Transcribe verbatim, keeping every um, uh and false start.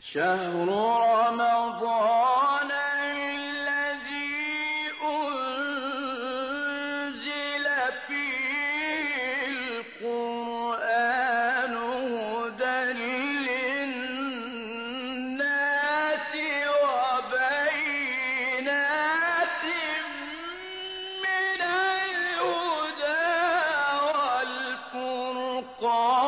شهر رمضان الذي أنزل فيه القرآن هدى للناس وبينات من الهدى والفرقان